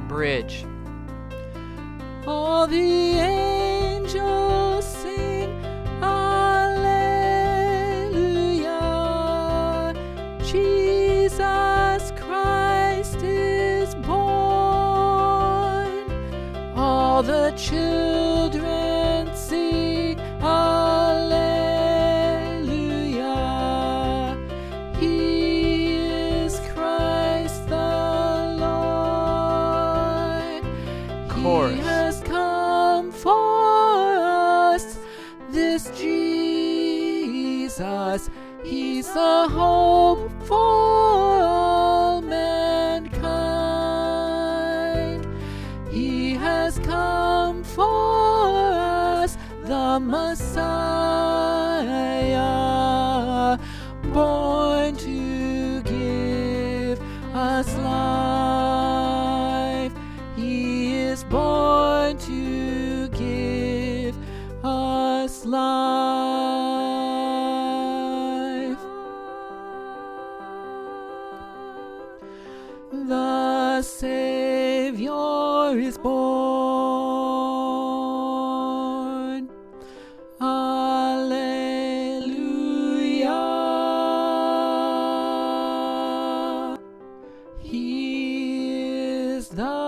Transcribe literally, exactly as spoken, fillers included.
bridge. All the angels sing Alleluia. Jesus Christ is born. All the children sing Alleluia. He is Christ the Lord. Chorus. He has come for us, this Jesus. He's a hope for all mankind. He has come for us, the Messiah, born to give us life. He is born to give us life. The Savior is born. Alleluia. He is the